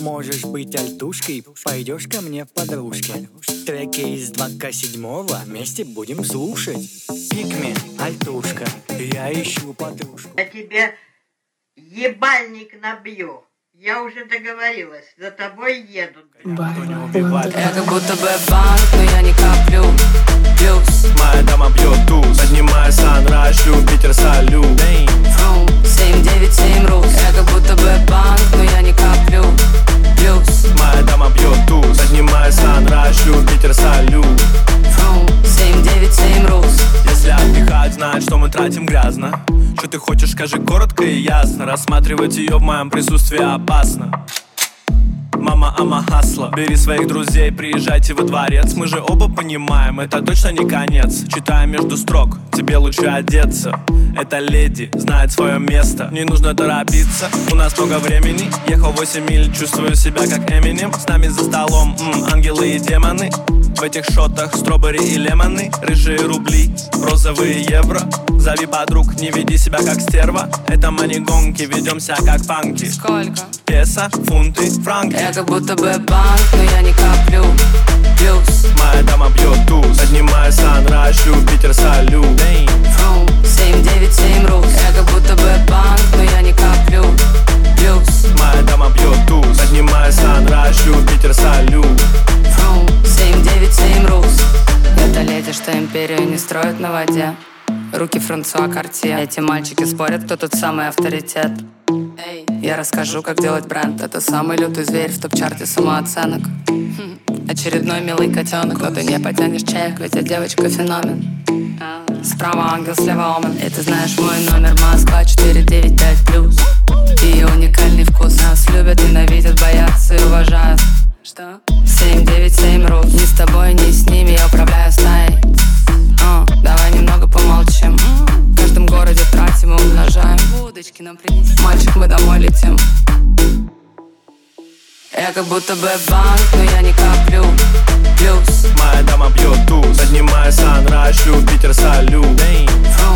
Можешь быть альтушкой, пойдешь ко мне в подружки. Треки из 2К7 вместе будем слушать. Пикми, альтушка, я ищу подружку. Я тебе ебальник набью. Я уже договорилась, за тобой едут. Я как будто бы банк, но я не коплю плюс. Моя дама бьет туз, поднимая санрайз, Юпитер, салют. 797 рус. Я как будто бы банк, но я не коплю плюс. Моя дама бьет туз, поднимая санрайз, Юпитер, салют. 797 рус. Если отдыхать, знать, что мы тратим грязно. Что ты хочешь, скажи коротко и ясно. Рассматривать ее в моем присутствии опасно. Мама, ама, хасла. Бери своих друзей, приезжайте во дворец. Мы же оба понимаем, это точно не конец. Читая между строк, тебе лучше одеться. Эта леди знает свое место. Не нужно торопиться, у нас много времени. Ехал 8 миль, чувствую себя как Эминем. С нами за столом ангелы и демоны. В этих шотах стробери и лемоны. Рыжие рубли, розовые евро. Зови подруг, не веди себя как стерва. Это мани-гонки, ведемся как панки. Сколько? Песо, фунты, франки. Я как будто бы банк, но я не коплю плюс. Моя дама бьет туз, поднимая санрайз, Юпитер, салют. 797 рус. Я как будто бы банк, но я не коплю плюс. Моя дама бьет туз, поднимая санрайз, Юпитер, салют. 797 рус. Это леди, что империю не строит на воде. Руки Франсуа Картье. Эти мальчики спорят, кто тут самый авторитет. Я расскажу, как делать бренд. Это самый лютый зверь в топ-чарте самооценок. Очередной милый котенок, но ты не потянешь чек, ведь я девочка феномен. Справа ангел, слева омен. И ты знаешь мой номер, Москва 495+. Ее уникальный вкус. Нас любят, ненавидят, боятся и уважают. Что? 797 рус. Ни с тобой, ни с ними я управляю стаей. Давай немного помолчим. В каждом городе тратим и умножаем. Удочки нам принеси. Мальчик, мы домой летим. Я как будто бы банк, но я не коплю плюс. Моя дама бьет туз, поднимая санрайз, Юпитер, салют.